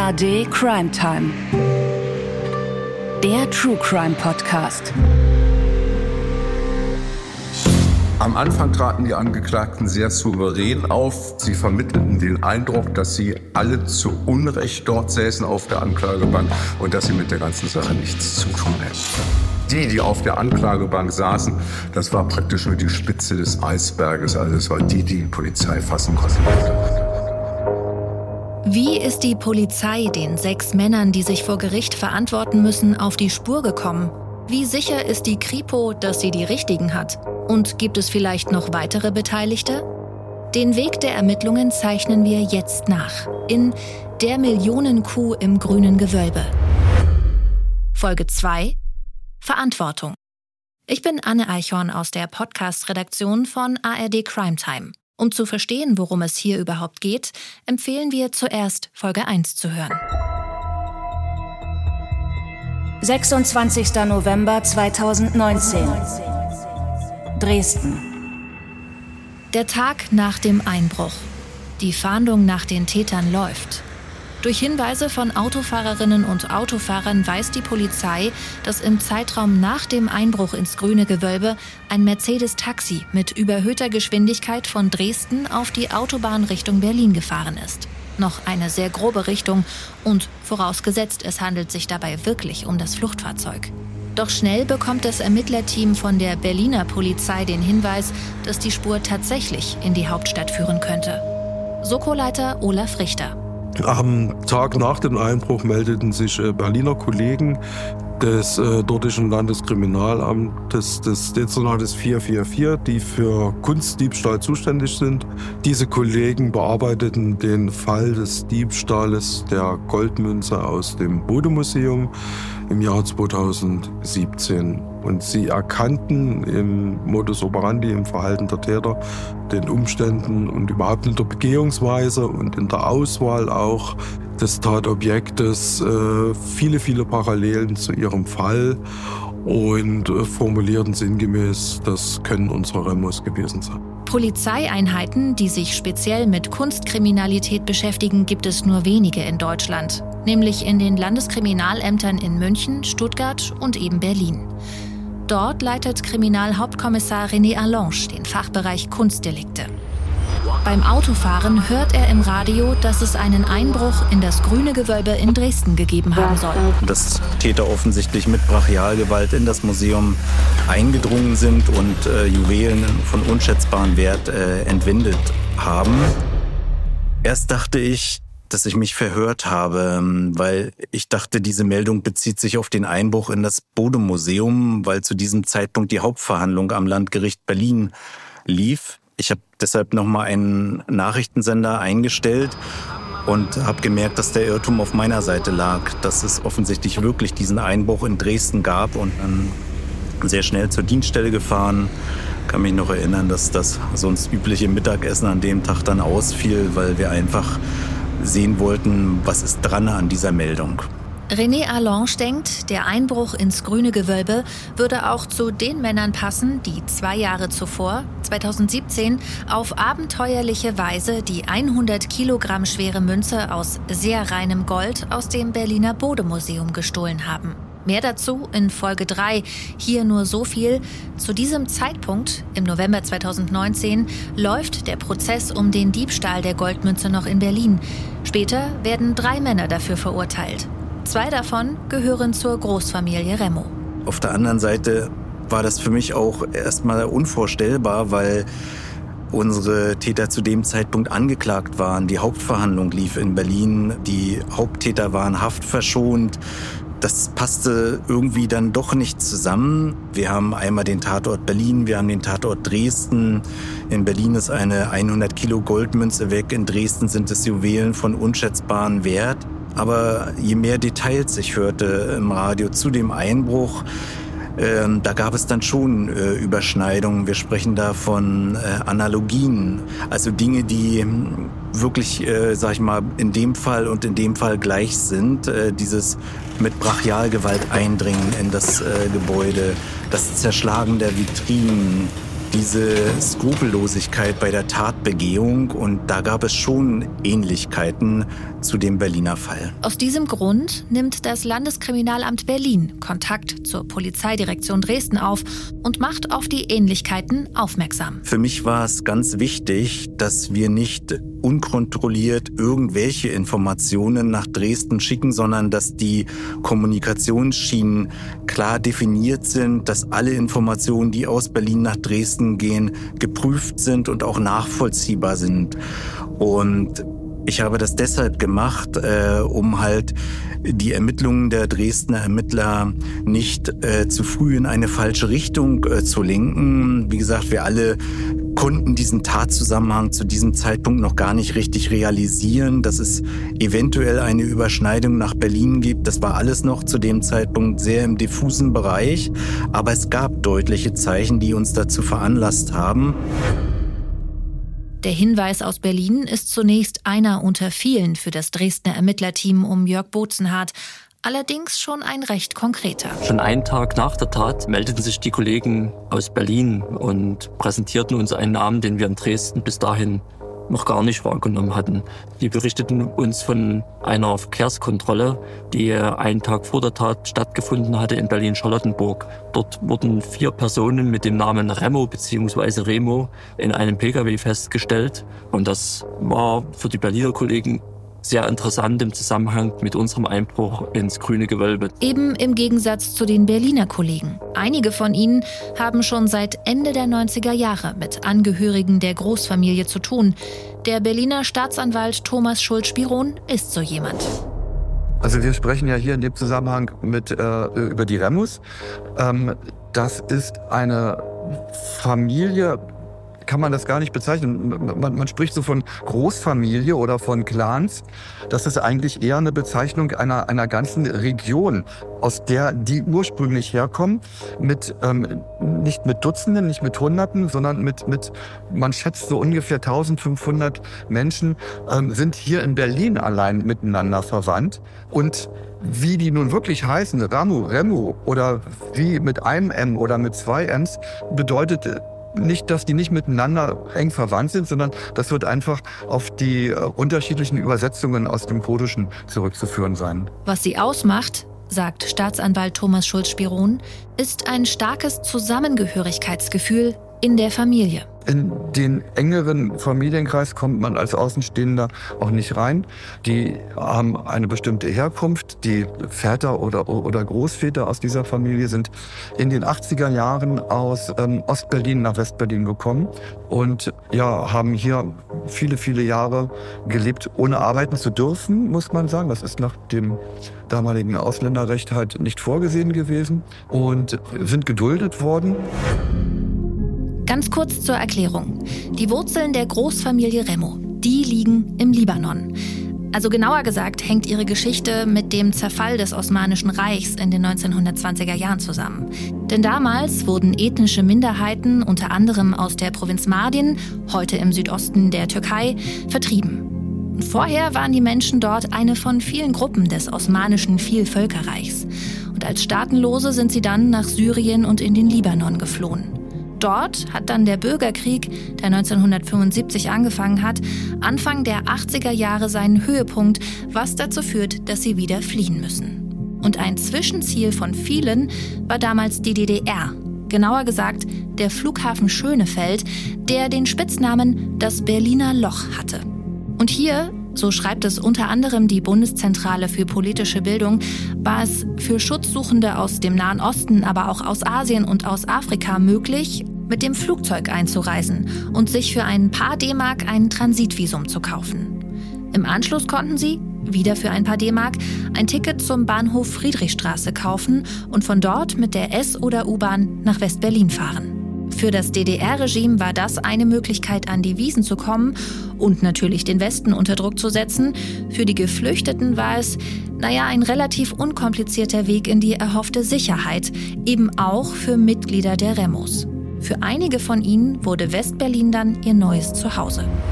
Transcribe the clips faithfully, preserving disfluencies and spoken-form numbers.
A R D Crime Time. Der True Crime Podcast. Am Anfang traten die Angeklagten sehr souverän auf. Sie vermittelten den Eindruck, dass sie alle zu Unrecht dort säßen auf der Anklagebank und dass sie mit der ganzen Sache nichts zu tun hätten. Die, die auf der Anklagebank saßen, das war praktisch nur die Spitze des Eisberges. Also es war die, die die Polizei fassen konnte. Wie ist die Polizei den sechs Männern, die sich vor Gericht verantworten müssen, auf die Spur gekommen? Wie sicher ist die Kripo, dass sie die Richtigen hat? Und gibt es vielleicht noch weitere Beteiligte? Den Weg der Ermittlungen zeichnen wir jetzt nach. In Der Millionenkuh im grünen Gewölbe. Folge zwei. Verantwortung. Ich bin Anne Eichhorn aus der Podcast-Redaktion von A R D Crime Time. Um zu verstehen, worum es hier überhaupt geht, empfehlen wir zuerst Folge eins zu hören. sechsundzwanzigster November zweitausendneunzehn. Dresden. Der Tag nach dem Einbruch. Die Fahndung nach den Tätern läuft. Durch Hinweise von Autofahrerinnen und Autofahrern weiß die Polizei, dass im Zeitraum nach dem Einbruch ins grüne Gewölbe ein Mercedes-Taxi mit überhöhter Geschwindigkeit von Dresden auf die Autobahn Richtung Berlin gefahren ist. Noch eine sehr grobe Richtung und vorausgesetzt, es handelt sich dabei wirklich um das Fluchtfahrzeug. Doch schnell bekommt das Ermittlerteam von der Berliner Polizei den Hinweis, dass die Spur tatsächlich in die Hauptstadt führen könnte. Soko-Leiter Olaf Richter. Am Tag nach dem Einbruch meldeten sich Berliner Kollegen des äh, dortigen Landeskriminalamtes des Dezernates vier vier vier, die für Kunstdiebstahl zuständig sind. Diese Kollegen bearbeiteten den Fall des Diebstahles der Goldmünze aus dem Bode-Museum im Jahr zweitausendsiebzehn. Und sie erkannten im Modus operandi, im Verhalten der Täter, den Umständen und überhaupt in der Begehungsweise und in der Auswahl auch des Tatobjektes äh, viele, viele Parallelen zu ihrem Fall und äh, formulierten sinngemäß, das können unsere Remos gewesen sein. Polizeieinheiten, die sich speziell mit Kunstkriminalität beschäftigen, gibt es nur wenige in Deutschland. Nämlich in den Landeskriminalämtern in München, Stuttgart und eben Berlin. Dort leitet Kriminalhauptkommissar René Allange den Fachbereich Kunstdelikte. Beim Autofahren hört er im Radio, dass es einen Einbruch in das grüne Gewölbe in Dresden gegeben haben soll. Dass Täter offensichtlich mit Brachialgewalt in das Museum eingedrungen sind und äh, Juwelen von unschätzbarem Wert äh, entwendet haben. Erst dachte ich, dass ich mich verhört habe, weil ich dachte, diese Meldung bezieht sich auf den Einbruch in das Bode-Museum, weil zu diesem Zeitpunkt die Hauptverhandlung am Landgericht Berlin lief. Ich habe deshalb nochmal einen Nachrichtensender eingestellt und habe gemerkt, dass der Irrtum auf meiner Seite lag, dass es offensichtlich wirklich diesen Einbruch in Dresden gab und dann sehr schnell zur Dienststelle gefahren. Ich kann mich noch erinnern, dass das sonst übliche Mittagessen an dem Tag dann ausfiel, weil wir einfach sehen wollten, was ist dran an dieser Meldung. René Allange denkt, der Einbruch ins grüne Gewölbe würde auch zu den Männern passen, die zwei Jahre zuvor, zweitausendsiebzehn, auf abenteuerliche Weise die hundert Kilogramm schwere Münze aus sehr reinem Gold aus dem Berliner Bode-Museum gestohlen haben. Mehr dazu in Folge drei. Hier nur so viel. Zu diesem Zeitpunkt, im November zweitausendneunzehn, läuft der Prozess um den Diebstahl der Goldmünze noch in Berlin. Später werden drei Männer dafür verurteilt. Zwei davon gehören zur Großfamilie Remo. Auf der anderen Seite war das für mich auch erstmal unvorstellbar, weil unsere Täter zu dem Zeitpunkt angeklagt waren. Die Hauptverhandlung lief in Berlin. Die Haupttäter waren haftverschont. Das passte irgendwie dann doch nicht zusammen. Wir haben einmal den Tatort Berlin, wir haben den Tatort Dresden. In Berlin ist eine hundert Kilo Goldmünze weg, in Dresden sind es Juwelen von unschätzbarem Wert. Aber je mehr Details ich hörte im Radio zu dem Einbruch, Ähm, da gab es dann schon äh, Überschneidungen. Wir sprechen da von äh, Analogien. Also Dinge, die wirklich, äh, sag ich mal, in dem Fall und in dem Fall gleich sind. Äh, dieses mit Brachialgewalt eindringen in das äh, Gebäude, das Zerschlagen der Vitrinen, diese Skrupellosigkeit bei der Tatbegehung und da gab es schon Ähnlichkeiten zu dem Berliner Fall. Aus diesem Grund nimmt das Landeskriminalamt Berlin Kontakt zur Polizeidirektion Dresden auf und macht auf die Ähnlichkeiten aufmerksam. Für mich war es ganz wichtig, dass wir nicht unkontrolliert irgendwelche Informationen nach Dresden schicken, sondern dass die Kommunikationsschienen klar definiert sind, dass alle Informationen, die aus Berlin nach Dresden gehen, geprüft sind und auch nachvollziehbar sind. Und ich habe das deshalb gemacht, äh, um halt die Ermittlungen der Dresdner Ermittler nicht äh, zu früh in eine falsche Richtung äh, zu lenken. Wie gesagt, wir alle konnten diesen Tatzusammenhang zu diesem Zeitpunkt noch gar nicht richtig realisieren, dass es eventuell eine Überschneidung nach Berlin gibt. Das war alles noch zu dem Zeitpunkt sehr im diffusen Bereich, aber es gab deutliche Zeichen, die uns dazu veranlasst haben. Der Hinweis aus Berlin ist zunächst einer unter vielen für das Dresdner Ermittlerteam um Jörg Bozenhardt, allerdings schon ein recht konkreter. Schon einen Tag nach der Tat meldeten sich die Kollegen aus Berlin und präsentierten uns einen Namen, den wir in Dresden bis dahin noch gar nicht wahrgenommen hatten. Die berichteten uns von einer Verkehrskontrolle, die einen Tag vor der Tat stattgefunden hatte in Berlin-Charlottenburg. Dort wurden vier Personen mit dem Namen Remo bzw. Remo in einem Pkw festgestellt. Und das war für die Berliner Kollegen sehr interessant im Zusammenhang mit unserem Einbruch ins Grüne Gewölbe. Eben im Gegensatz zu den Berliner Kollegen. Einige von ihnen haben schon seit Ende der neunziger Jahre mit Angehörigen der Großfamilie zu tun. Der Berliner Staatsanwalt Thomas Schulz-Spiron ist so jemand. Also wir sprechen ja hier in dem Zusammenhang mit, äh, über die Remus. Ähm, das ist eine Familie, kann man das gar nicht bezeichnen. Man, man spricht so von Großfamilie oder von Clans. Das ist eigentlich eher eine Bezeichnung einer, einer ganzen Region, aus der die ursprünglich herkommen, mit, ähm, nicht mit Dutzenden, nicht mit Hunderten, sondern mit, mit man schätzt so ungefähr eintausendfünfhundert Menschen ähm, sind hier in Berlin allein miteinander verwandt. Und wie die nun wirklich heißen, Ramu, Remu oder wie mit einem M oder mit zwei Ms, bedeutet nicht, dass die nicht miteinander eng verwandt sind, sondern das wird einfach auf die äh, unterschiedlichen Übersetzungen aus dem Kurdischen zurückzuführen sein. Was sie ausmacht, sagt Staatsanwalt Thomas Schulz-Spiron, ist ein starkes Zusammengehörigkeitsgefühl in der Familie. In den engeren Familienkreis kommt man als Außenstehender auch nicht rein. Die haben eine bestimmte Herkunft. Die Väter oder, oder Großväter aus dieser Familie sind in den achtziger Jahren aus ähm, Ostberlin nach Westberlin gekommen und ja, haben hier viele, viele Jahre gelebt, ohne arbeiten zu dürfen, muss man sagen. Das ist nach dem damaligen Ausländerrecht halt nicht vorgesehen gewesen und sind geduldet worden. Ganz kurz zur Erklärung. Die Wurzeln der Großfamilie Remo, die liegen im Libanon. Also genauer gesagt hängt ihre Geschichte mit dem Zerfall des Osmanischen Reichs in den neunzehnhundertzwanziger Jahren zusammen. Denn damals wurden ethnische Minderheiten, unter anderem aus der Provinz Mardin, heute im Südosten der Türkei, vertrieben. Vorher waren die Menschen dort eine von vielen Gruppen des osmanischen Vielvölkerreichs. Und als Staatenlose sind sie dann nach Syrien und in den Libanon geflohen. Dort hat dann der Bürgerkrieg, der neunzehnhundertfünfundsiebzig angefangen hat, Anfang der achtziger Jahre seinen Höhepunkt, was dazu führt, dass sie wieder fliehen müssen. Und ein Zwischenziel von vielen war damals die D D R. Genauer gesagt der Flughafen Schönefeld, der den Spitznamen das Berliner Loch hatte. Und hier, so schreibt es unter anderem die Bundeszentrale für politische Bildung, war es für Schutzsuchende aus dem Nahen Osten, aber auch aus Asien und aus Afrika möglich, mit dem Flugzeug einzureisen und sich für ein paar D-Mark ein Transitvisum zu kaufen. Im Anschluss konnten sie, wieder für ein paar D-Mark, ein Ticket zum Bahnhof Friedrichstraße kaufen und von dort mit der S- oder U-Bahn nach West-Berlin fahren. Für das D D R-Regime war das eine Möglichkeit, an die Wiesen zu kommen und natürlich den Westen unter Druck zu setzen. Für die Geflüchteten war es, naja, ein relativ unkomplizierter Weg in die erhoffte Sicherheit, eben auch für Mitglieder der Remos. Für einige von ihnen wurde West-Berlin dann ihr neues Zuhause.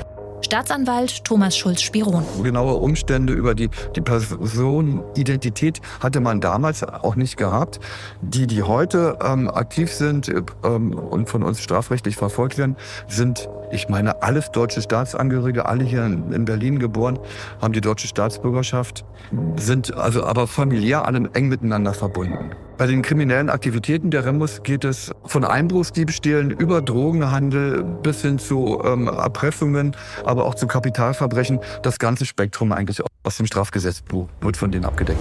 Staatsanwalt Thomas Schulz-Spiron. Genaue Umstände über die, die Personenidentität hatte man damals auch nicht gehabt. Die, die heute ähm, aktiv sind ähm, und von uns strafrechtlich verfolgt werden, sind, ich meine, alles deutsche Staatsangehörige, alle hier in, in Berlin geboren, haben die deutsche Staatsbürgerschaft, sind also aber familiär alle eng miteinander verbunden. Bei den kriminellen Aktivitäten der Remus geht es von Einbruchsdiebstählen über Drogenhandel bis hin zu ähm, Erpressungen, aber auch zu Kapitalverbrechen. Das ganze Spektrum eigentlich aus dem Strafgesetzbuch wird von denen abgedeckt.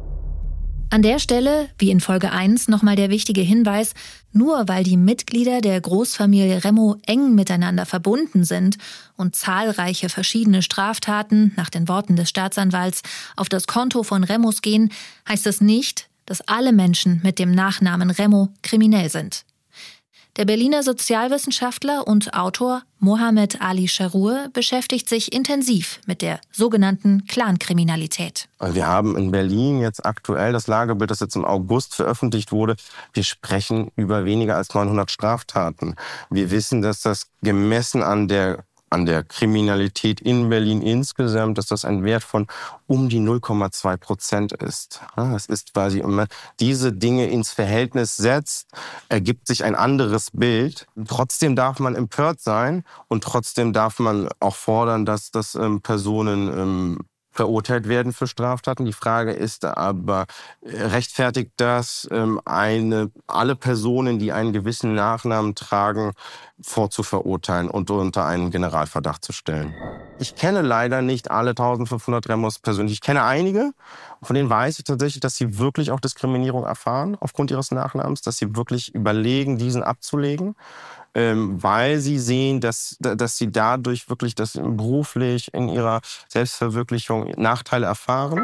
An der Stelle, wie in Folge eins, nochmal der wichtige Hinweis: Nur weil die Mitglieder der Großfamilie Remo eng miteinander verbunden sind und zahlreiche verschiedene Straftaten, nach den Worten des Staatsanwalts, auf das Konto von Remus gehen, heißt das nicht, dass alle Menschen mit dem Nachnamen Remo kriminell sind. Der Berliner Sozialwissenschaftler und Autor Mohammed Ali Scharour beschäftigt sich intensiv mit der sogenannten Clankriminalität. Wir haben in Berlin jetzt aktuell das Lagebild, das jetzt im August veröffentlicht wurde. Wir sprechen über weniger als neunhundert Straftaten. Wir wissen, dass das gemessen an der an der Kriminalität in Berlin insgesamt, dass das ein Wert von um die null Komma zwei Prozent ist. Es ist quasi, wenn man diese Dinge ins Verhältnis setzt, ergibt sich ein anderes Bild. Trotzdem darf man empört sein und trotzdem darf man auch fordern, dass, dass ähm, Personen ähm, verurteilt werden für Straftaten. Die Frage ist aber, rechtfertigt das ähm, eine, alle Personen, die einen gewissen Nachnamen tragen, vorzuverurteilen und unter einen Generalverdacht zu stellen? Ich kenne leider nicht alle eintausendfünfhundert Remos persönlich. Ich kenne einige, von denen weiß ich tatsächlich, dass sie wirklich auch Diskriminierung erfahren aufgrund ihres Nachnamens, dass sie wirklich überlegen, diesen abzulegen, ähm, weil sie sehen, dass, dass sie dadurch wirklich das beruflich in ihrer Selbstverwirklichung Nachteile erfahren.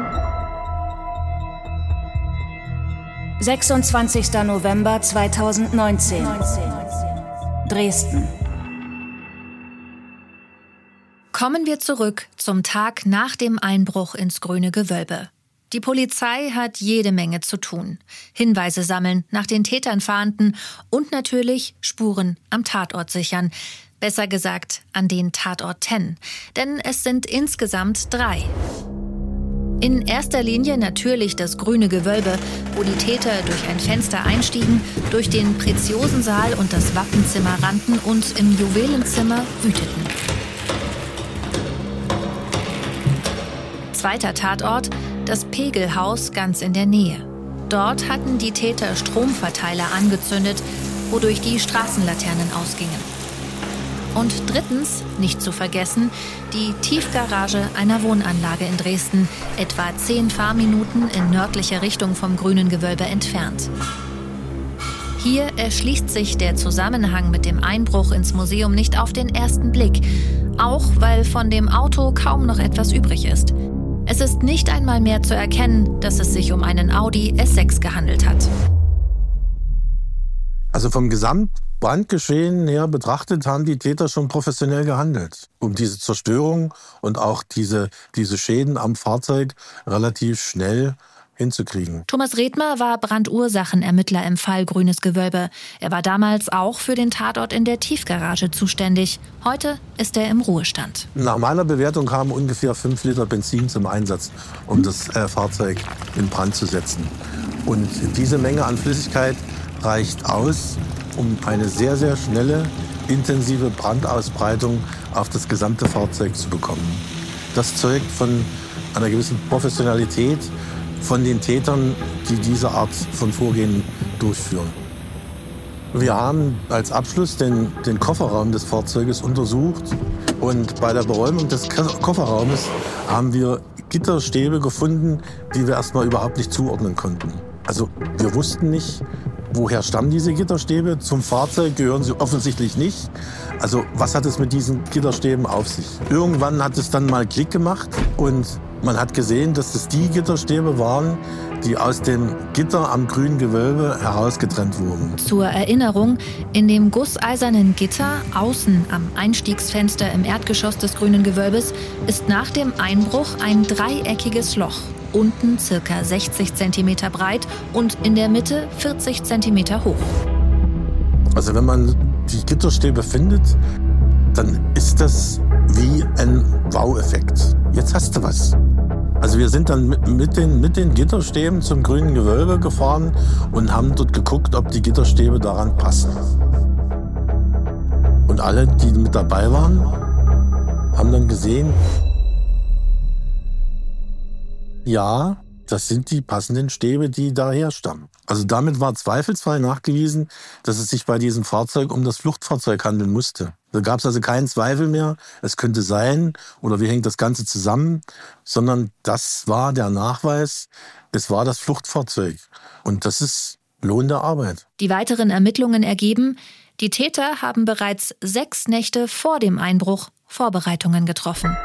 sechsundzwanzigster November zweitausendneunzehn. Dresden. Kommen wir zurück zum Tag nach dem Einbruch ins Grüne Gewölbe. Die Polizei hat jede Menge zu tun. Hinweise sammeln, nach den Tätern fahnden und natürlich Spuren am Tatort sichern. Besser gesagt, an den Tatorten. Denn es sind insgesamt drei. In erster Linie natürlich das Grüne Gewölbe, wo die Täter durch ein Fenster einstiegen, durch den Preziosensaal und das Wappenzimmer rannten und im Juwelenzimmer wüteten. Zweiter Tatort, das Pegelhaus ganz in der Nähe. Dort hatten die Täter Stromverteiler angezündet, wodurch die Straßenlaternen ausgingen. Und drittens, nicht zu vergessen, die Tiefgarage einer Wohnanlage in Dresden, etwa zehn Fahrminuten in nördlicher Richtung vom Grünen Gewölbe entfernt. Hier erschließt sich der Zusammenhang mit dem Einbruch ins Museum nicht auf den ersten Blick, auch weil von dem Auto kaum noch etwas übrig ist. Es ist nicht einmal mehr zu erkennen, dass es sich um einen Audi S sechs gehandelt hat. Also vom Gesamtbrandgeschehen her betrachtet haben die Täter schon professionell gehandelt, um diese Zerstörung und auch diese, diese Schäden am Fahrzeug relativ schnell hinzukriegen. Thomas Redmer war Brandursachenermittler im Fall Grünes Gewölbe. Er war damals auch für den Tatort in der Tiefgarage zuständig. Heute ist er im Ruhestand. Nach meiner Bewertung kamen ungefähr fünf Liter Benzin zum Einsatz, um das äh, Fahrzeug in Brand zu setzen. Und diese Menge an Flüssigkeit reicht aus, um eine sehr, sehr schnelle, intensive Brandausbreitung auf das gesamte Fahrzeug zu bekommen. Das zeugt von einer gewissen Professionalität von den Tätern, die diese Art von Vorgehen durchführen. Wir haben als Abschluss den, den Kofferraum des Fahrzeuges untersucht und bei der Beräumung des Kofferraumes haben wir Gitterstäbe gefunden, die wir erstmal überhaupt nicht zuordnen konnten. Also wir wussten nicht, woher stammen diese Gitterstäbe. Zum Fahrzeug gehören sie offensichtlich nicht. Also was hat es mit diesen Gitterstäben auf sich? Irgendwann hat es dann mal Klick gemacht und man hat gesehen, dass es die Gitterstäbe waren, die aus dem Gitter am Grünen Gewölbe herausgetrennt wurden. Zur Erinnerung, in dem gusseisernen Gitter außen am Einstiegsfenster im Erdgeschoss des Grünen Gewölbes ist nach dem Einbruch ein dreieckiges Loch. Unten ca. sechzig Zentimeter breit und in der Mitte vierzig Zentimeter hoch. Also wenn man die Gitterstäbe findet, dann ist das wie ein Wow-Effekt. Jetzt hast du was. Also wir sind dann mit, mit, den, mit den Gitterstäben zum grünen Gewölbe gefahren und haben dort geguckt, ob die Gitterstäbe daran passen. Und alle, die mit dabei waren, haben dann gesehen, ja, das sind die passenden Stäbe, die daher stammen. Also damit war zweifelsfrei nachgewiesen, dass es sich bei diesem Fahrzeug um das Fluchtfahrzeug handeln musste. Da gab es also keinen Zweifel mehr, es könnte sein oder wie hängt das Ganze zusammen, sondern das war der Nachweis, es war das Fluchtfahrzeug. Und das ist Lohn der Arbeit. Die weiteren Ermittlungen ergeben, die Täter haben bereits sechs Nächte vor dem Einbruch Vorbereitungen getroffen.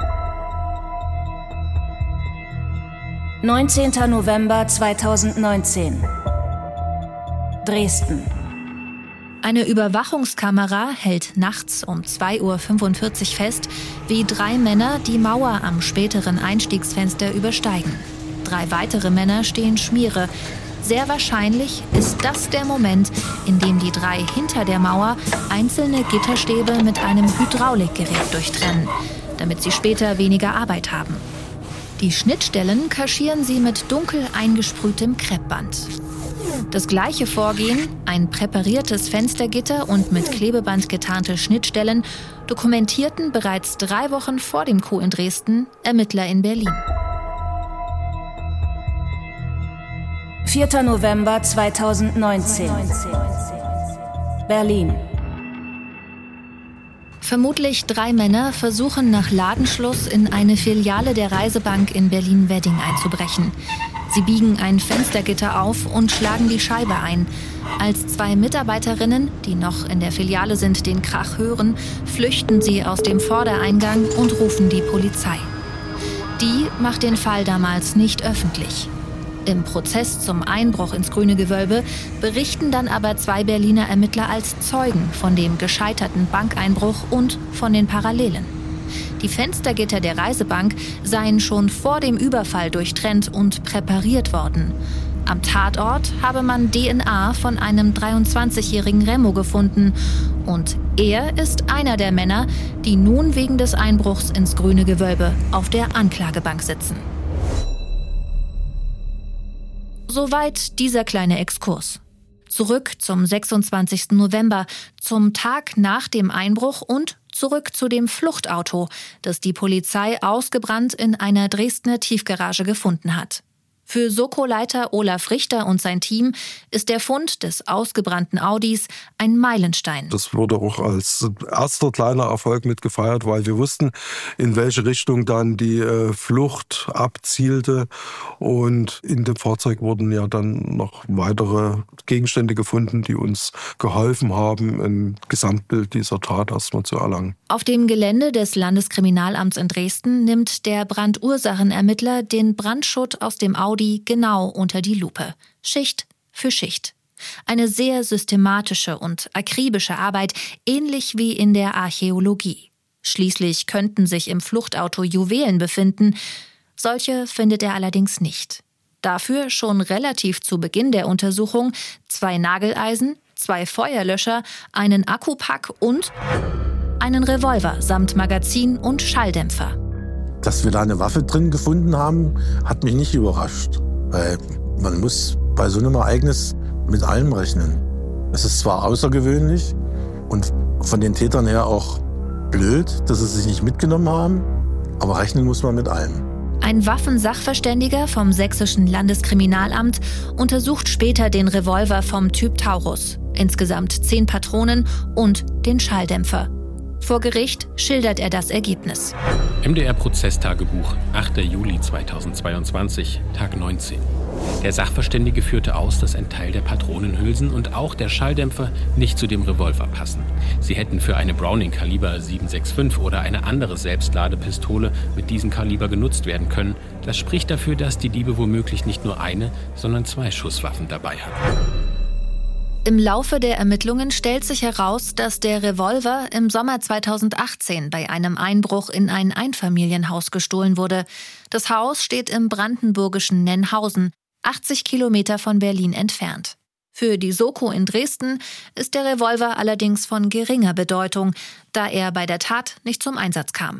neunzehnter November zweitausendneunzehn. Dresden. Eine Überwachungskamera hält nachts um zwei Uhr fünfundvierzig fest, wie drei Männer die Mauer am späteren Einstiegsfenster übersteigen. Drei weitere Männer stehen Schmiere. Sehr wahrscheinlich ist das der Moment, in dem die drei hinter der Mauer einzelne Gitterstäbe mit einem Hydraulikgerät durchtrennen, damit sie später weniger Arbeit haben. Die Schnittstellen kaschieren sie mit dunkel eingesprühtem Kreppband. Das gleiche Vorgehen, ein präpariertes Fenstergitter und mit Klebeband getarnte Schnittstellen, dokumentierten bereits drei Wochen vor dem Coup in Dresden Ermittler in Berlin. vierter November zweitausendneunzehn. Berlin. Vermutlich drei Männer versuchen nach Ladenschluss in eine Filiale der Reisebank in Berlin-Wedding einzubrechen. Sie biegen ein Fenstergitter auf und schlagen die Scheibe ein. Als zwei Mitarbeiterinnen, die noch in der Filiale sind, den Krach hören, flüchten sie aus dem Vordereingang und rufen die Polizei. Die macht den Fall damals nicht öffentlich. Im Prozess zum Einbruch ins Grüne Gewölbe berichten dann aber zwei Berliner Ermittler als Zeugen von dem gescheiterten Bankeinbruch und von den Parallelen. Die Fenstergitter der Reisebank seien schon vor dem Überfall durchtrennt und präpariert worden. Am Tatort habe man D N A von einem dreiundzwanzigjährigen Remo gefunden. Und er ist einer der Männer, die nun wegen des Einbruchs ins Grüne Gewölbe auf der Anklagebank sitzen. Soweit dieser kleine Exkurs. Zurück zum sechsundzwanzigsten November, zum Tag nach dem Einbruch und zurück zu dem Fluchtauto, das die Polizei ausgebrannt in einer Dresdner Tiefgarage gefunden hat. Für Soko-Leiter Olaf Richter und sein Team ist der Fund des ausgebrannten Audis ein Meilenstein. Das wurde auch als erster kleiner Erfolg mit gefeiert, weil wir wussten, in welche Richtung dann die äh, Flucht abzielte. Und in dem Fahrzeug wurden ja dann noch weitere Gegenstände gefunden, die uns geholfen haben, ein Gesamtbild dieser Tat erstmal zu erlangen. Auf dem Gelände des Landeskriminalamts in Dresden nimmt der Brandursachenermittler den Brandschutt aus dem Audi genau unter die Lupe, Schicht für Schicht. Eine sehr systematische und akribische Arbeit, ähnlich wie in der Archäologie. Schließlich könnten sich im Fluchtauto Juwelen befinden. Solche findet er allerdings nicht. Dafür schon relativ zu Beginn der Untersuchung zwei Nageleisen, zwei Feuerlöscher, einen Akkupack und einen Revolver samt Magazin und Schalldämpfer. Dass wir da eine Waffe drin gefunden haben, hat mich nicht überrascht. Weil man muss bei so einem Ereignis mit allem rechnen. Es ist zwar außergewöhnlich und von den Tätern her auch blöd, dass sie sich nicht mitgenommen haben, aber rechnen muss man mit allem. Ein Waffensachverständiger vom Sächsischen Landeskriminalamt untersucht später den Revolver vom Typ Taurus. Insgesamt zehn Patronen und den Schalldämpfer. Vor Gericht schildert er das Ergebnis. M D R-Prozesstagebuch, achter Juli zweitausendzweiundzwanzig, Tag neunzehn. Der Sachverständige führte aus, dass ein Teil der Patronenhülsen und auch der Schalldämpfer nicht zu dem Revolver passen. Sie hätten für eine Browning Kaliber sieben sechs fünf oder eine andere Selbstladepistole mit diesem Kaliber genutzt werden können. Das spricht dafür, dass die Diebe womöglich nicht nur eine, sondern zwei Schusswaffen dabei hatten. Im Laufe der Ermittlungen stellt sich heraus, dass der Revolver im Sommer zweitausendachtzehn bei einem Einbruch in ein Einfamilienhaus gestohlen wurde. Das Haus steht im brandenburgischen Nennhausen, achtzig Kilometer von Berlin entfernt. Für die Soko in Dresden ist der Revolver allerdings von geringer Bedeutung, da er bei der Tat nicht zum Einsatz kam.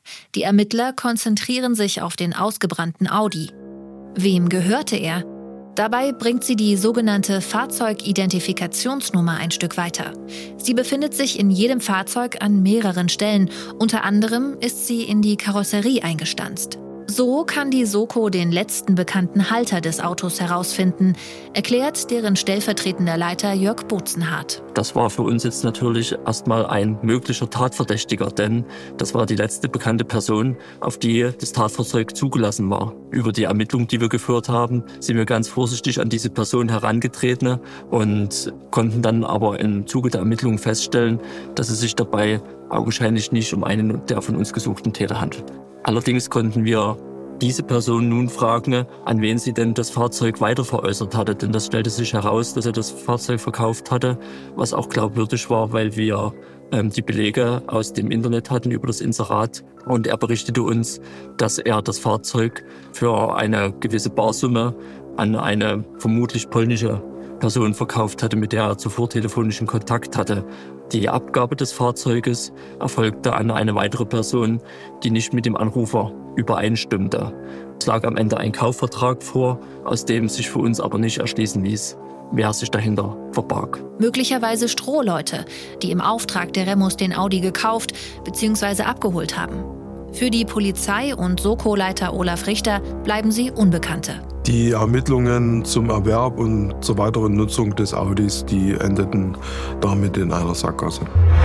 Die Ermittler konzentrieren sich auf den ausgebrannten Audi. Wem gehörte er? Dabei bringt sie die sogenannte Fahrzeugidentifikationsnummer ein Stück weiter. Sie befindet sich in jedem Fahrzeug an mehreren Stellen. Unter anderem ist sie in die Karosserie eingestanzt. So kann die Soko den letzten bekannten Halter des Autos herausfinden, erklärt deren stellvertretender Leiter Jörg Bozenhardt. Das war für uns jetzt natürlich erstmal ein möglicher Tatverdächtiger, denn das war die letzte bekannte Person, auf die das Tatfahrzeug zugelassen war. Über die Ermittlungen, die wir geführt haben, sind wir ganz vorsichtig an diese Person herangetreten und konnten dann aber im Zuge der Ermittlungen feststellen, dass es sich dabei augenscheinlich nicht um einen der von uns gesuchten Täter handelt. Allerdings konnten wir diese Person nun fragen, an wen sie denn das Fahrzeug weiter veräußert hatte. Denn das stellte sich heraus, dass er das Fahrzeug verkauft hatte, was auch glaubwürdig war, weil wir ähm, die Belege aus dem Internet hatten über das Inserat. Und er berichtete uns, dass er das Fahrzeug für eine gewisse Barsumme an eine vermutlich polnische Person verkauft hatte, mit der er zuvor telefonischen Kontakt hatte. Die Abgabe des Fahrzeuges erfolgte an eine weitere Person, die nicht mit dem Anrufer übereinstimmte. Es lag am Ende ein Kaufvertrag vor, aus dem sich für uns aber nicht erschließen ließ, wer sich dahinter verbarg. Möglicherweise Strohleute, die im Auftrag der Remus den Audi gekauft bzw. abgeholt haben. Für die Polizei und Soko-Leiter Olaf Richter bleiben sie Unbekannte. Die Ermittlungen zum Erwerb und zur weiteren Nutzung des Audis, die endeten damit in einer Sackgasse.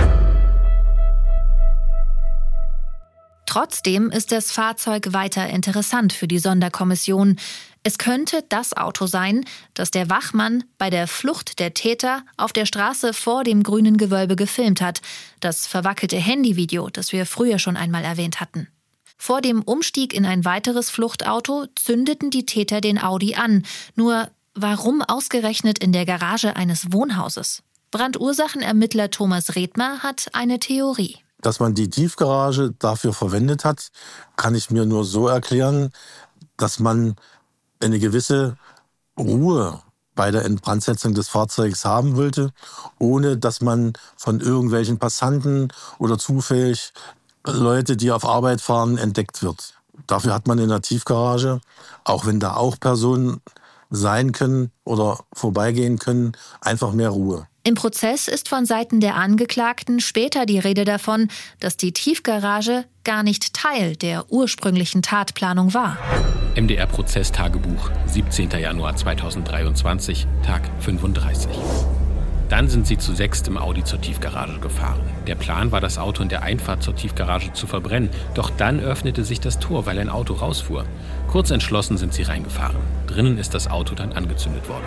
Trotzdem ist das Fahrzeug weiter interessant für die Sonderkommission. Es könnte das Auto sein, das der Wachmann bei der Flucht der Täter auf der Straße vor dem grünen Gewölbe gefilmt hat. Das verwackelte Handyvideo, das wir früher schon einmal erwähnt hatten. Vor dem Umstieg in ein weiteres Fluchtauto zündeten die Täter den Audi an. Nur warum ausgerechnet in der Garage eines Wohnhauses? Brandursachenermittler Thomas Redmer hat eine Theorie. Dass man die Tiefgarage dafür verwendet hat, kann ich mir nur so erklären, dass man eine gewisse Ruhe bei der Inbrandsetzung des Fahrzeugs haben wollte, ohne dass man von irgendwelchen Passanten oder zufällig Leute, die auf Arbeit fahren, entdeckt wird. Dafür hat man in der Tiefgarage, auch wenn da auch Personen sein können oder vorbeigehen können, einfach mehr Ruhe. Im Prozess ist von Seiten der Angeklagten später die Rede davon, dass die Tiefgarage gar nicht Teil der ursprünglichen Tatplanung war. M D R-Prozesstagebuch, siebzehnter Januar zweitausenddreiundzwanzig, Tag fünfunddreißig. Dann sind sie zu sechst im Audi zur Tiefgarage gefahren. Der Plan war, das Auto in der Einfahrt zur Tiefgarage zu verbrennen. Doch dann öffnete sich das Tor, weil ein Auto rausfuhr. Kurz entschlossen sind sie reingefahren. Drinnen ist das Auto dann angezündet worden.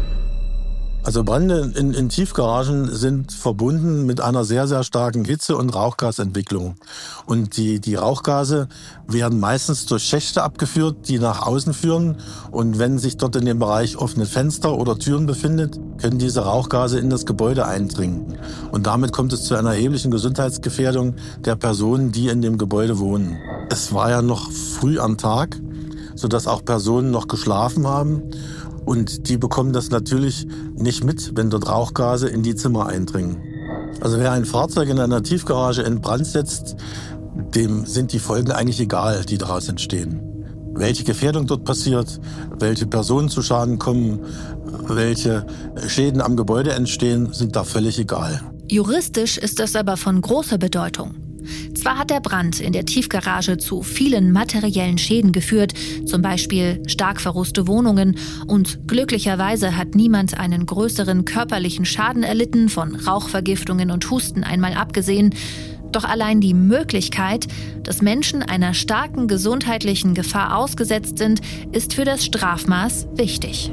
Also Brände in, in Tiefgaragen sind verbunden mit einer sehr, sehr starken Hitze- und Rauchgasentwicklung. Und die, die Rauchgase werden meistens durch Schächte abgeführt, die nach außen führen. Und wenn sich dort in dem Bereich offene Fenster oder Türen befindet, können diese Rauchgase in das Gebäude eindringen. Und damit kommt es zu einer erheblichen Gesundheitsgefährdung der Personen, die in dem Gebäude wohnen. Es war ja noch früh am Tag, sodass auch Personen noch geschlafen haben. Und die bekommen das natürlich nicht mit, wenn dort Rauchgase in die Zimmer eindringen. Also wer ein Fahrzeug in einer Tiefgarage in Brand setzt, dem sind die Folgen eigentlich egal, die daraus entstehen. Welche Gefährdung dort passiert, welche Personen zu Schaden kommen, welche Schäden am Gebäude entstehen, sind da völlig egal. Juristisch ist das aber von großer Bedeutung. Zwar hat der Brand in der Tiefgarage zu vielen materiellen Schäden geführt, zum Beispiel stark verrußte Wohnungen, und glücklicherweise hat niemand einen größeren körperlichen Schaden erlitten, von Rauchvergiftungen und Husten einmal abgesehen. Doch allein die Möglichkeit, dass Menschen einer starken gesundheitlichen Gefahr ausgesetzt sind, ist für das Strafmaß wichtig.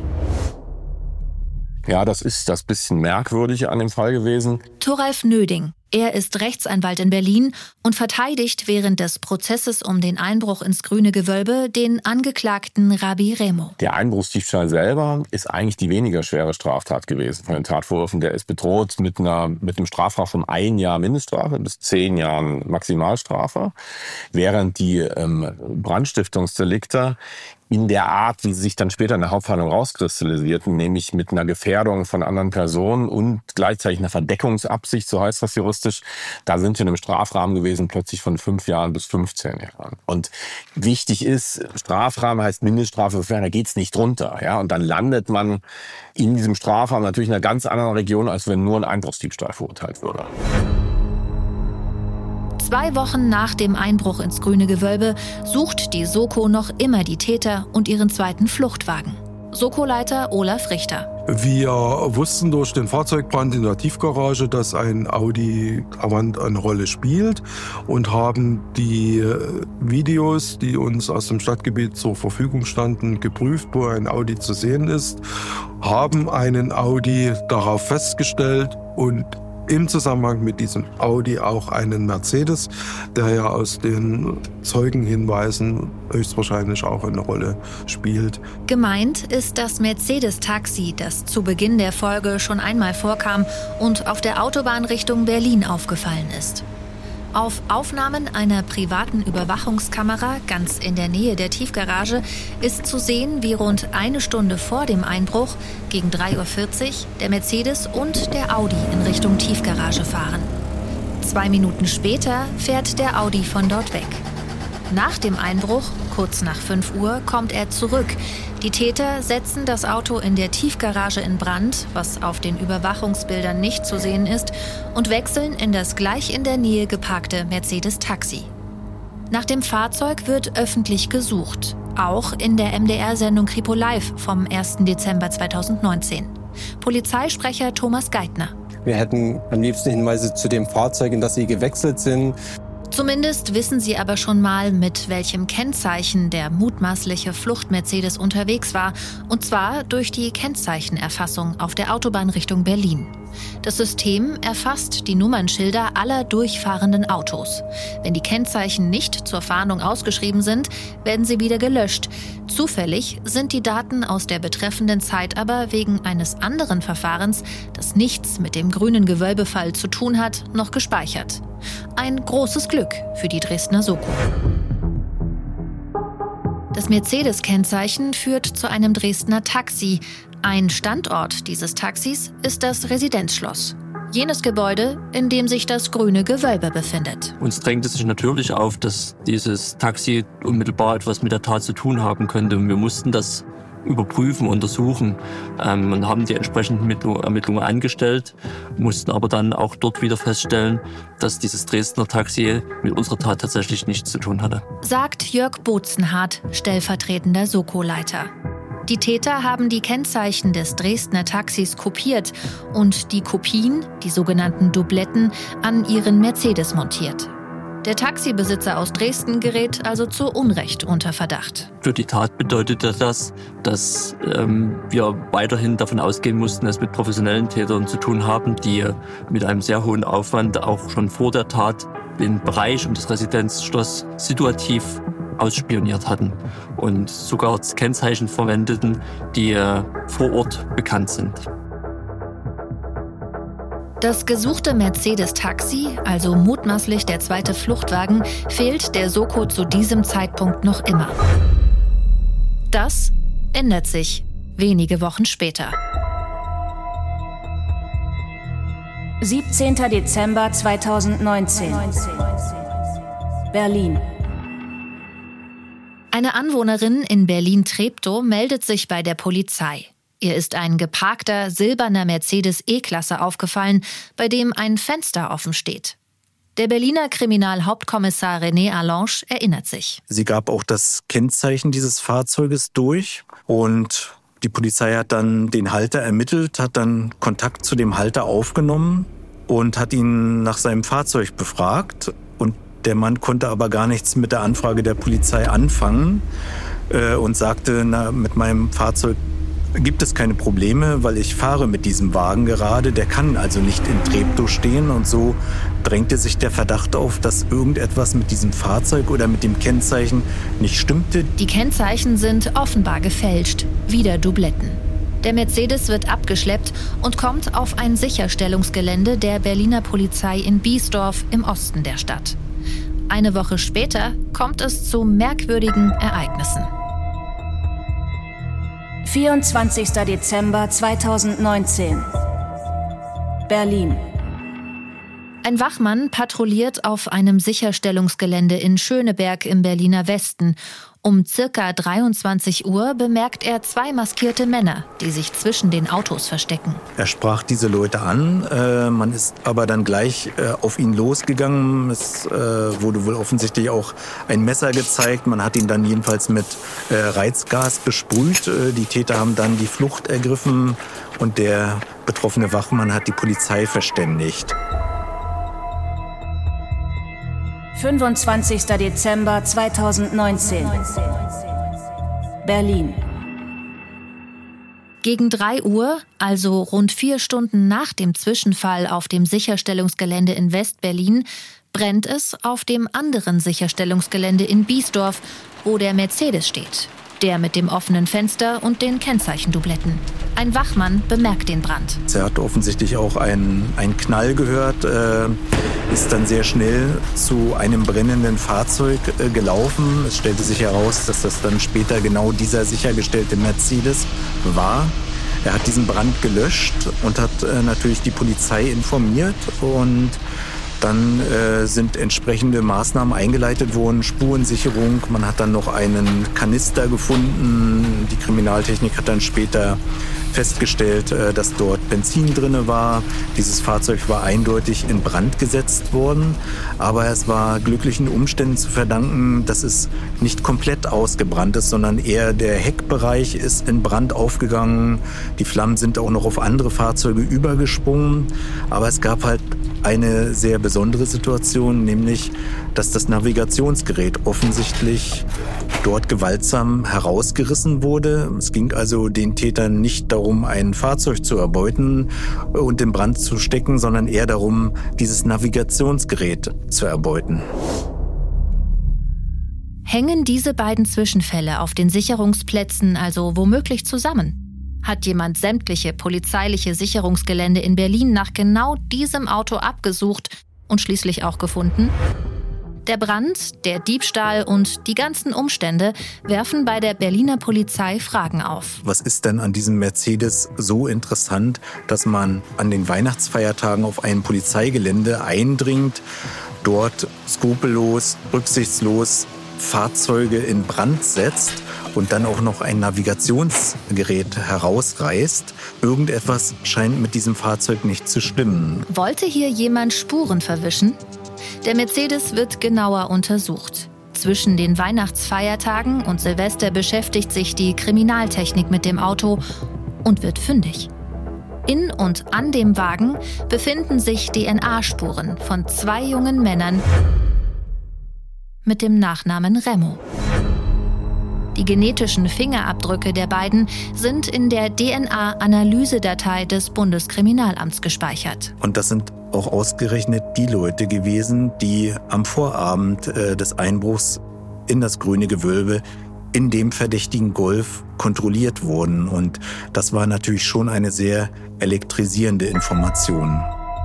Ja, das ist das bisschen Merkwürdige an dem Fall gewesen. Thoralf Nöding. Er ist Rechtsanwalt in Berlin und verteidigt während des Prozesses um den Einbruch ins grüne Gewölbe den Angeklagten Rabi Remo. Der Einbruchsdiebstahl selber ist eigentlich die weniger schwere Straftat gewesen von den Tatvorwürfen. Der ist bedroht mit einer mit einem Strafrahmen von ein Jahr Mindeststrafe bis zehn Jahren Maximalstrafe, während die ähm, Brandstiftungsdelikte in der Art, wie sie sich dann später in der Hauptverhandlung rauskristallisierten, nämlich mit einer Gefährdung von anderen Personen und gleichzeitig einer Verdeckungsabsicht, so heißt das juristisch, da sind wir in einem Strafrahmen gewesen, plötzlich von fünf Jahren bis fünfzehn Jahren. Und wichtig ist, Strafrahmen heißt Mindeststrafe, da geht's nicht drunter. Ja? Und dann landet man in diesem Strafrahmen natürlich in einer ganz anderen Region, als wenn nur ein Einbruchsdiebstahl verurteilt würde. Zwei Wochen nach dem Einbruch ins Grüne Gewölbe sucht die Soko noch immer die Täter und ihren zweiten Fluchtwagen. Soko-Leiter Olaf Richter. Wir wussten durch den Fahrzeugbrand in der Tiefgarage, dass ein Audi Avant eine Rolle spielt und haben die Videos, die uns aus dem Stadtgebiet zur Verfügung standen, geprüft, wo ein Audi zu sehen ist, haben einen Audi darauf festgestellt und im Zusammenhang mit diesem Audi auch einen Mercedes, der ja aus den Zeugenhinweisen höchstwahrscheinlich auch eine Rolle spielt. Gemeint ist das Mercedes-Taxi, das zu Beginn der Folge schon einmal vorkam und auf der Autobahn Richtung Berlin aufgefallen ist. Auf Aufnahmen einer privaten Überwachungskamera ganz in der Nähe der Tiefgarage ist zu sehen, wie rund eine Stunde vor dem Einbruch gegen drei Uhr vierzig der Mercedes und der Audi in Richtung Tiefgarage fahren. Zwei Minuten später fährt der Audi von dort weg. Nach dem Einbruch, kurz nach fünf Uhr, kommt er zurück. Die Täter setzen das Auto in der Tiefgarage in Brand, was auf den Überwachungsbildern nicht zu sehen ist, und wechseln in das gleich in der Nähe geparkte Mercedes-Taxi. Nach dem Fahrzeug wird öffentlich gesucht, auch in der M D R-Sendung Kripo Live vom ersten Dezember zweitausendneunzehn. Polizeisprecher Thomas Geithner. Wir hätten am liebsten Hinweise zu dem Fahrzeug, in das sie gewechselt sind. Zumindest wissen sie aber schon mal, mit welchem Kennzeichen der mutmaßliche Flucht-Mercedes unterwegs war. Und zwar durch die Kennzeichenerfassung auf der Autobahn Richtung Berlin. Das System erfasst die Nummernschilder aller durchfahrenden Autos. Wenn die Kennzeichen nicht zur Fahndung ausgeschrieben sind, werden sie wieder gelöscht. Zufällig sind die Daten aus der betreffenden Zeit aber wegen eines anderen Verfahrens, das nichts mit dem grünen Gewölbefall zu tun hat, noch gespeichert. Ein großes Glück für die Dresdner Soko. Das Mercedes-Kennzeichen führt zu einem Dresdner Taxi. Ein Standort dieses Taxis ist das Residenzschloss. Jenes Gebäude, in dem sich das grüne Gewölbe befindet. Uns drängte sich natürlich auf, dass dieses Taxi unmittelbar etwas mit der Tat zu tun haben könnte. Wir mussten das überprüfen, untersuchen ähm, und haben die entsprechenden Ermittlungen angestellt, mussten aber dann auch dort wieder feststellen, dass dieses Dresdner Taxi mit unserer Tat tatsächlich nichts zu tun hatte. Sagt Jörg Bozenhardt, stellvertretender Soko-Leiter. Die Täter haben die Kennzeichen des Dresdner Taxis kopiert und die Kopien, die sogenannten Dubletten, an ihren Mercedes montiert. Der Taxibesitzer aus Dresden gerät also zu Unrecht unter Verdacht. Für die Tat bedeutete das, dass ähm, wir weiterhin davon ausgehen mussten, es mit professionellen Tätern zu tun haben, die mit einem sehr hohen Aufwand auch schon vor der Tat den Bereich um das Residenzschloss situativ ausspioniert hatten und sogar Kennzeichen verwendeten, die äh, vor Ort bekannt sind. Das gesuchte Mercedes-Taxi, also mutmaßlich der zweite Fluchtwagen, fehlt der Soko zu diesem Zeitpunkt noch immer. Das ändert sich wenige Wochen später. siebzehnter Dezember zweitausendneunzehn. Berlin. Eine Anwohnerin in Berlin-Treptow meldet sich bei der Polizei. Ihr ist ein geparkter silberner Mercedes E-Klasse aufgefallen, bei dem ein Fenster offen steht. Der Berliner Kriminalhauptkommissar René Allange erinnert sich. Sie gab auch das Kennzeichen dieses Fahrzeuges durch und die Polizei hat dann den Halter ermittelt, hat dann Kontakt zu dem Halter aufgenommen und hat ihn nach seinem Fahrzeug befragt. Und der Mann konnte aber gar nichts mit der Anfrage der Polizei anfangen äh, und sagte, na, mit meinem Fahrzeug gibt es keine Probleme, weil ich fahre mit diesem Wagen gerade. Der kann also nicht in Treptow stehen. Und so drängte sich der Verdacht auf, dass irgendetwas mit diesem Fahrzeug oder mit dem Kennzeichen nicht stimmte. Die Kennzeichen sind offenbar gefälscht. Wieder Dubletten. Der Mercedes wird abgeschleppt und kommt auf ein Sicherstellungsgelände der Berliner Polizei in Biesdorf im Osten der Stadt. Eine Woche später kommt es zu merkwürdigen Ereignissen. vierundzwanzigster Dezember zweitausendneunzehn. Berlin. Ein Wachmann patrouilliert auf einem Sicherstellungsgelände in Schöneberg im Berliner Westen. Um circa dreiundzwanzig Uhr bemerkt er zwei maskierte Männer, die sich zwischen den Autos verstecken. Er sprach diese Leute an, äh, man ist aber dann gleich äh, auf ihn losgegangen. Es äh, wurde wohl offensichtlich auch ein Messer gezeigt. Man hat ihn dann jedenfalls mit äh, Reizgas besprüht. Äh, die Täter haben dann die Flucht ergriffen und der betroffene Wachmann hat die Polizei verständigt. fünfundzwanzigster Dezember zweitausendneunzehn. Berlin. Gegen drei Uhr, also rund vier Stunden nach dem Zwischenfall auf dem Sicherstellungsgelände in West-Berlin, brennt es auf dem anderen Sicherstellungsgelände in Biesdorf, wo der Mercedes steht. Der mit dem offenen Fenster und den Kennzeichendubletten. Ein Wachmann bemerkt den Brand. Er hat offensichtlich auch einen, einen Knall gehört, äh, ist dann sehr schnell zu einem brennenden Fahrzeug äh, gelaufen. Es stellte sich heraus, dass das dann später genau dieser sichergestellte Mercedes war. Er hat diesen Brand gelöscht und hat äh, natürlich die Polizei informiert und dann äh, sind entsprechende Maßnahmen eingeleitet worden, Spurensicherung. Man hat dann noch einen Kanister gefunden. Die Kriminaltechnik hat dann später festgestellt, äh, dass dort Benzin drin war. Dieses Fahrzeug war eindeutig in Brand gesetzt worden. Aber es war glücklichen Umständen zu verdanken, dass es nicht komplett ausgebrannt ist, sondern eher der Heckbereich ist in Brand aufgegangen. Die Flammen sind auch noch auf andere Fahrzeuge übergesprungen. Aber es gab halt eine sehr besondere Situation, nämlich, dass das Navigationsgerät offensichtlich dort gewaltsam herausgerissen wurde. Es ging also den Tätern nicht darum, ein Fahrzeug zu erbeuten und in Brand zu stecken, sondern eher darum, dieses Navigationsgerät zu erbeuten. Hängen diese beiden Zwischenfälle auf den Sicherungsplätzen also womöglich zusammen? Hat jemand sämtliche polizeiliche Sicherungsgelände in Berlin nach genau diesem Auto abgesucht und schließlich auch gefunden? Der Brand, der Diebstahl und die ganzen Umstände werfen bei der Berliner Polizei Fragen auf. Was ist denn an diesem Mercedes so interessant, dass man an den Weihnachtsfeiertagen auf ein Polizeigelände eindringt, dort skrupellos, rücksichtslos Fahrzeuge in Brand setzt und dann auch noch ein Navigationsgerät herausreißt? Irgendetwas scheint mit diesem Fahrzeug nicht zu stimmen. Wollte hier jemand Spuren verwischen? Der Mercedes wird genauer untersucht. Zwischen den Weihnachtsfeiertagen und Silvester beschäftigt sich die Kriminaltechnik mit dem Auto und wird fündig. In und an dem Wagen befinden sich D N A-Spuren von zwei jungen Männern mit dem Nachnamen Remo. Die genetischen Fingerabdrücke der beiden sind in der D N A-Analysedatei des Bundeskriminalamts gespeichert. Und das sind auch ausgerechnet die Leute gewesen, die am Vorabend äh, des Einbruchs in das Grüne Gewölbe in dem verdächtigen Golf kontrolliert wurden. Und das war natürlich schon eine sehr elektrisierende Information.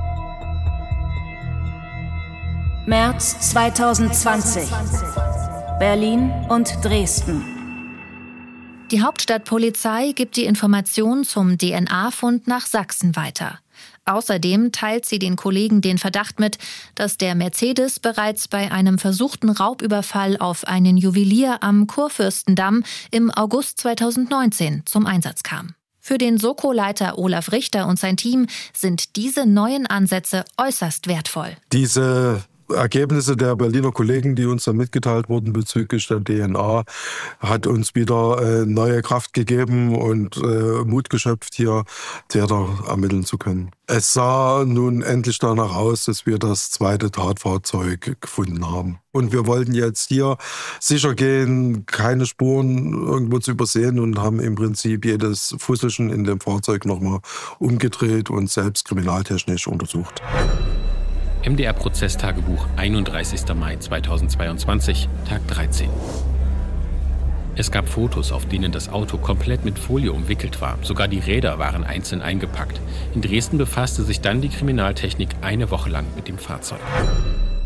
März zweitausendzwanzig. Berlin und Dresden. Die Hauptstadtpolizei gibt die Information zum D N A-Fund nach Sachsen weiter. Außerdem teilt sie den Kollegen den Verdacht mit, dass der Mercedes bereits bei einem versuchten Raubüberfall auf einen Juwelier am Kurfürstendamm im August zweitausendneunzehn zum Einsatz kam. Für den Soko-Leiter Olaf Richter und sein Team sind diese neuen Ansätze äußerst wertvoll. Diese Ergebnisse der Berliner Kollegen, die uns dann mitgeteilt wurden bezüglich der D N A, hat uns wieder äh, neue Kraft gegeben und äh, Mut geschöpft, hier Täter ermitteln zu können. Es sah nun endlich danach aus, dass wir das zweite Tatfahrzeug gefunden haben. Und wir wollten jetzt hier sicher gehen, keine Spuren irgendwo zu übersehen und haben im Prinzip jedes Fusselchen in dem Fahrzeug nochmal umgedreht und selbst kriminaltechnisch untersucht. M D R-Prozesstagebuch, einunddreißigster Mai zweitausendzweiundzwanzig, Tag dreizehn. Es gab Fotos, auf denen das Auto komplett mit Folie umwickelt war. Sogar die Räder waren einzeln eingepackt. In Dresden befasste sich dann die Kriminaltechnik eine Woche lang mit dem Fahrzeug.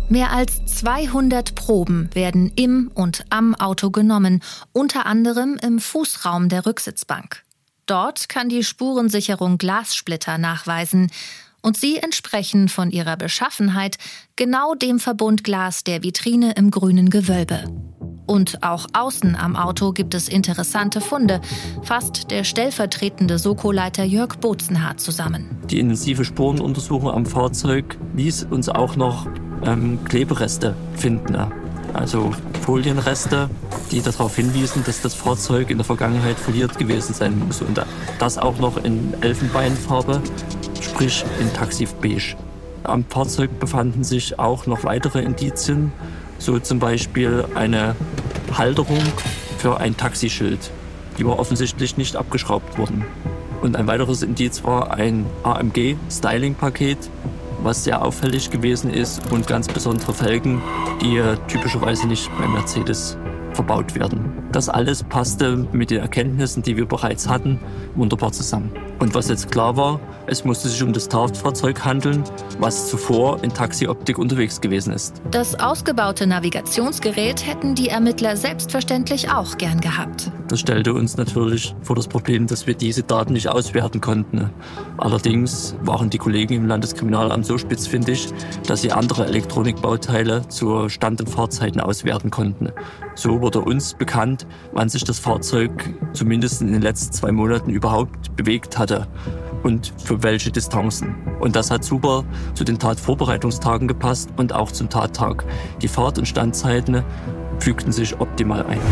Mehr als zweihundert Proben werden im und am Auto genommen, unter anderem im Fußraum der Rücksitzbank. Dort kann die Spurensicherung Glassplitter nachweisen und sie entsprechen von ihrer Beschaffenheit genau dem Verbundglas der Vitrine im grünen Gewölbe. Und auch außen am Auto gibt es interessante Funde, fasst der stellvertretende Soko-Leiter Jörg Bozenhardt zusammen. Die intensive Spurenuntersuchung am Fahrzeug ließ uns auch noch ähm, Klebereste finden. Also Folienreste, die darauf hinwiesen, dass das Fahrzeug in der Vergangenheit foliert gewesen sein muss. Und das auch noch in Elfenbeinfarbe, sprich in Taxif-Beige. Am Fahrzeug befanden sich auch noch weitere Indizien, so zum Beispiel eine Halterung für ein Taxischild. Die war offensichtlich nicht abgeschraubt worden. Und ein weiteres Indiz war ein A M G-Styling-Paket, was sehr auffällig gewesen ist, und ganz besondere Felgen, die typischerweise nicht bei Mercedes verbaut werden. Das alles passte mit den Erkenntnissen, die wir bereits hatten, wunderbar zusammen. Und was jetzt klar war, es musste sich um das Tatfahrzeug handeln, was zuvor in Taxioptik unterwegs gewesen ist. Das ausgebaute Navigationsgerät hätten die Ermittler selbstverständlich auch gern gehabt. Das stellte uns natürlich vor das Problem, dass wir diese Daten nicht auswerten konnten. Allerdings waren die Kollegen im Landeskriminalamt so spitzfindig, dass sie andere Elektronikbauteile zur Stand- und Fahrzeiten auswerten konnten. So wurde uns bekannt, wann sich das Fahrzeug zumindest in den letzten zwei Monaten überhaupt bewegt hatte und für welche Distanzen. Und das hat super zu den Tatvorbereitungstagen gepasst und auch zum Tattag. Die Fahrt- und Standzeiten fügten sich optimal ein.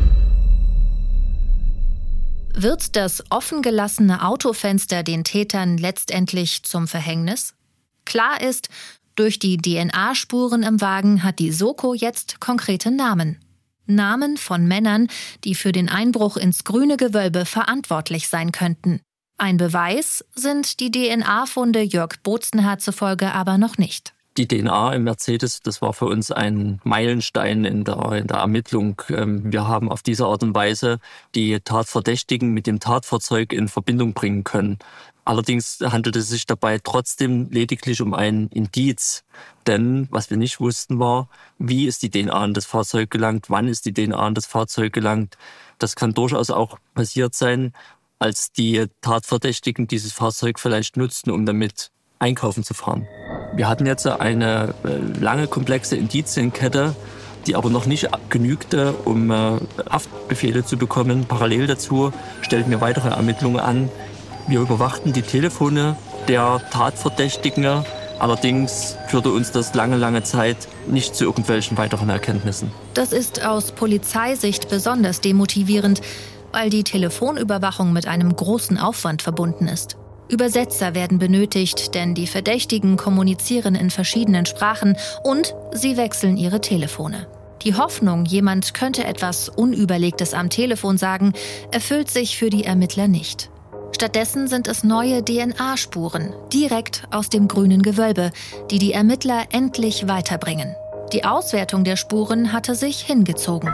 Wird das offengelassene Autofenster den Tätern letztendlich zum Verhängnis? Klar ist, durch die D N A-Spuren im Wagen hat die Soko jetzt konkrete Namen. Namen von Männern, die für den Einbruch ins grüne Gewölbe verantwortlich sein könnten. Ein Beweis sind die D N A-Funde Jörg Bozenhardt zufolge aber noch nicht. Die D N A im Mercedes, das war für uns ein Meilenstein in der, in der Ermittlung. Wir haben auf diese Art und Weise die Tatverdächtigen mit dem Tatfahrzeug in Verbindung bringen können. Allerdings handelte es sich dabei trotzdem lediglich um ein Indiz. Denn was wir nicht wussten war, wie ist die D N A in das Fahrzeug gelangt, wann ist die D N A in das Fahrzeug gelangt. Das kann durchaus auch passiert sein, als die Tatverdächtigen dieses Fahrzeug vielleicht nutzten, um damit einkaufen zu fahren. Wir hatten jetzt eine lange, komplexe Indizienkette, die aber noch nicht genügte, um Haftbefehle zu bekommen. Parallel dazu stellten wir weitere Ermittlungen an. Wir überwachten die Telefone der Tatverdächtigen. Allerdings führte uns das lange, lange Zeit nicht zu irgendwelchen weiteren Erkenntnissen. Das ist aus Polizeisicht besonders demotivierend, weil die Telefonüberwachung mit einem großen Aufwand verbunden ist. Übersetzer werden benötigt, denn die Verdächtigen kommunizieren in verschiedenen Sprachen und sie wechseln ihre Telefone. Die Hoffnung, jemand könnte etwas Unüberlegtes am Telefon sagen, erfüllt sich für die Ermittler nicht. Stattdessen sind es neue D N A-Spuren, direkt aus dem grünen Gewölbe, die die Ermittler endlich weiterbringen. Die Auswertung der Spuren hatte sich hingezogen.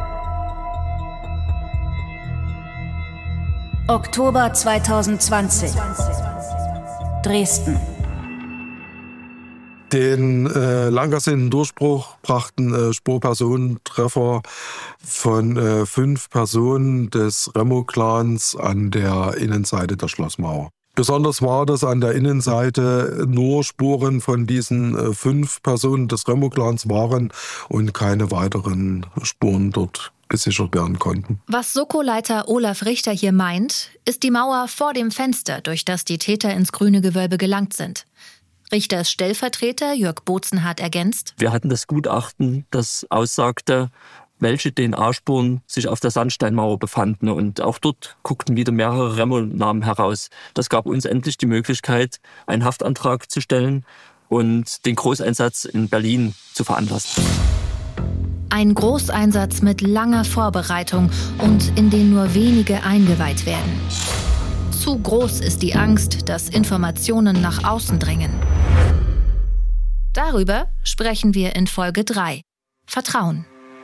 Oktober zweitausendzwanzig. Dresden. Den äh, lang ersehnten Durchbruch brachten äh, Spurpersonentreffer von äh, fünf Personen des Remo-Clans an der Innenseite der Schlossmauer. Besonders war, dass an der Innenseite nur Spuren von diesen äh, fünf Personen des Remo-Clans waren und keine weiteren Spuren dort gesichert werden konnten. Was Soko-Leiter Olaf Richter hier meint, ist die Mauer vor dem Fenster, durch das die Täter ins grüne Gewölbe gelangt sind. Richters Stellvertreter Jörg Bozenhardt ergänzt: Wir hatten das Gutachten, das aussagte, welche D N A-Spuren sich auf der Sandsteinmauer befanden. Und auch dort guckten wieder mehrere Remo-Namen heraus. Das gab uns endlich die Möglichkeit, einen Haftantrag zu stellen und den Großeinsatz in Berlin zu veranlassen. Ein Großeinsatz mit langer Vorbereitung und in den nur wenige eingeweiht werden. Zu groß ist die Angst, dass Informationen nach außen dringen. Darüber sprechen wir in Folge drei. Vertrauen.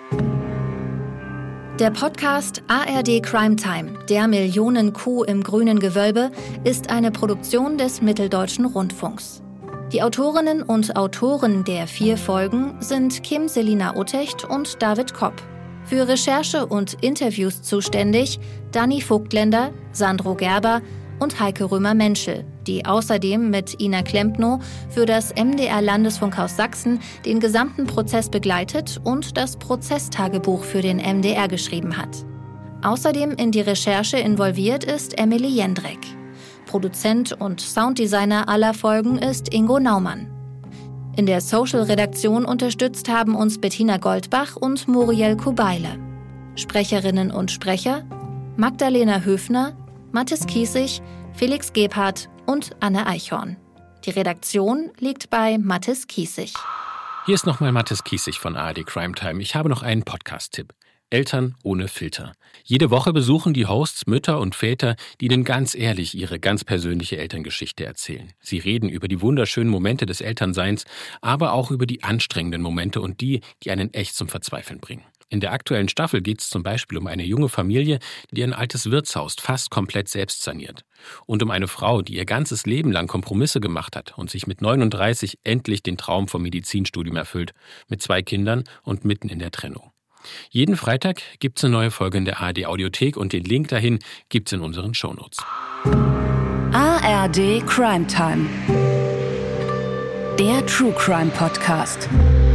Der Podcast A R D Crime Time, der Millionen-Coup im grünen Gewölbe, ist eine Produktion des Mitteldeutschen Rundfunks. Die Autorinnen und Autoren der vier Folgen sind Kim Selina Uttecht und David Kopp. Für Recherche und Interviews zuständig Dani Vogtländer, Sandro Gerber und Heike Römer-Menschel, die außerdem mit Ina Klempnow für das M D R-Landesfunkhaus Sachsen den gesamten Prozess begleitet und das Prozesstagebuch für den M D R geschrieben hat. Außerdem in die Recherche involviert ist Emily Jendreck. Produzent und Sounddesigner aller Folgen ist Ingo Naumann. In der Social-Redaktion unterstützt haben uns Bettina Goldbach und Muriel Kubeile. Sprecherinnen und Sprecher Magdalena Höfner, Mathis Kiesig, Felix Gebhardt und Anne Eichhorn. Die Redaktion liegt bei Mathis Kiesig. Hier ist nochmal Mathis Kiesig von A R D Crime Time. Ich habe noch einen Podcast-Tipp. Eltern ohne Filter. Jede Woche besuchen die Hosts Mütter und Väter, die Ihnen ganz ehrlich ihre ganz persönliche Elterngeschichte erzählen. Sie reden über die wunderschönen Momente des Elternseins, aber auch über die anstrengenden Momente und die, die einen echt zum Verzweifeln bringen. In der aktuellen Staffel geht es zum Beispiel um eine junge Familie, die ein altes Wirtshaus fast komplett selbst saniert. Und um eine Frau, die ihr ganzes Leben lang Kompromisse gemacht hat und sich mit neununddreißig endlich den Traum vom Medizinstudium erfüllt, mit zwei Kindern und mitten in der Trennung. Jeden Freitag gibt's eine neue Folge in der A R D Audiothek und den Link dahin gibt's in unseren Shownotes. A R D Crime Time. Der True Crime Podcast.